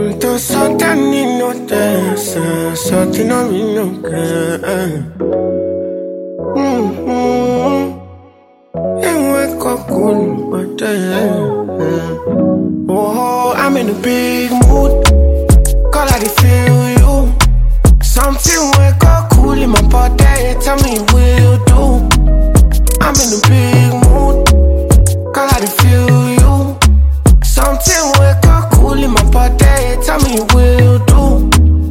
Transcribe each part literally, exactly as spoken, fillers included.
Então só tá nindo dessa, só te não me não quer. Eu é coculo, but oh, I'm in a big mood. Call I feel you. Something we go cool in my body. Tell me will do. I'm in a big mood. Call I feel you. Something we go cool in my body. Tell me will do.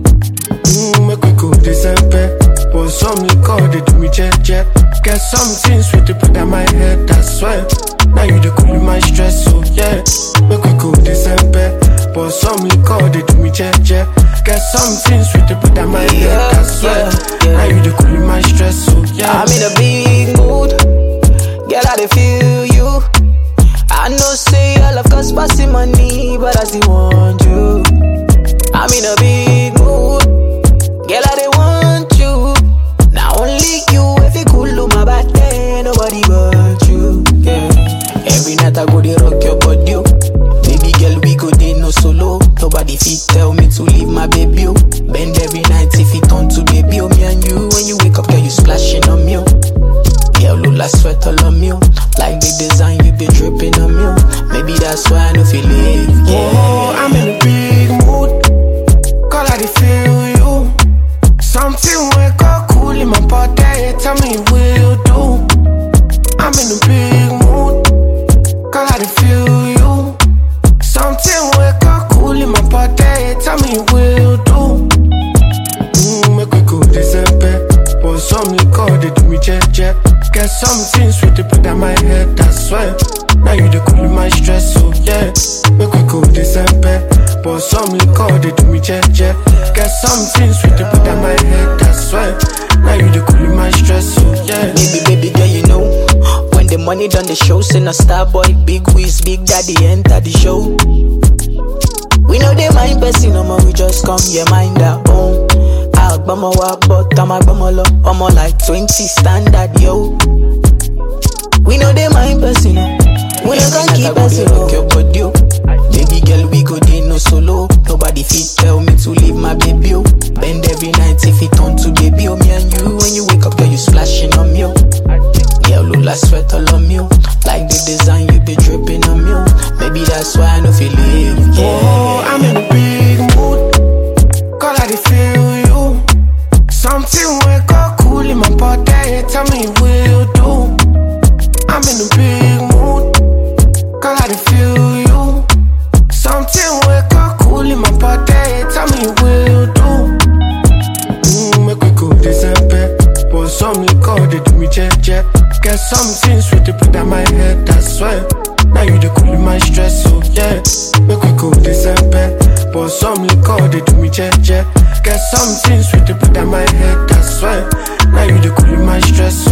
Mm, make we go December. But some liquor they do me jet jet. Get something sweet to put on my head. I swear. Now you the cool in my stress, so yeah. Make we go December. But some liquor they do me jet jet. Get something sweet to put on my head, I swear. Yeah, yeah. Now you the cool in my stress, so yeah. I'm in a big mood. Girl, I dey feel you. I know say all of cost passing money, but I still want you. I'm in a big mood. Girl, I dey want you. Now only you, if you cool on my body, nobody but you. Yeah. Every night I go dey rock your body, oh. Baby girl, we go dey no solo. Nobody fit tell me to leave my baby, oh. Bend every night if it turn to baby, oh. Me and you, when you wake up, girl, you splashing on me, oh. Yeah, look like sweat all on me, oh. Like the design, you be dripping on me, oh. Maybe that's why I don't feel it, yeah. Oh, I'm in a big mood. Call I feel you. Something we go cool in my body. Tell me will do. I'm in a big mood. Call I feel you. Something we go cool in my body. Tell me will do. Mm, make we go December. But some liquor they do me jet jet. Get something sweet to put on my head, I swear. Now you the cool in my stress, so yeah. Make we go December. But some liquor they do me jet jet. Get something sweet to put on my head, I swear. Now you the cool in my stress, so yeah. Baby, baby girl, you know, when the money done the show, send a star boy, big whiz, big daddy enter the show. We know they mind person, no more, we just come, yeah, mind our own. Agbama wa but I'm agbama lo, I'm like twenty standard, yo. We know they mind person, no. We no can keep person, no. Your body, oh. Baby girl, we go dey no solo. Nobody fit tell me to leave my baby, oh. Bend every night if it turn to baby, oh. Me and you, when you wake up, girl, you splashing on me, oh. Girl, look like sweat all on me, oh. Like the design, you be dripping on me, oh. Maybe that's why I don't feel it, yeah. Oh, I'm in a big mood. Call I feel you. Something we go cool in my body. Tell me will do. I'm in a big mood. Call I feel you. Something we go cool in my body. Tell me will do. Mm, make we go December. But some liquor they do me jet jet. Get something sweet to put on my head, I swear. Now you the cool in my stress, so yeah. Make we go December. But some liquor they do me jet jet. Get something sweet to put on my head, I swear. Now you the cool in my stress,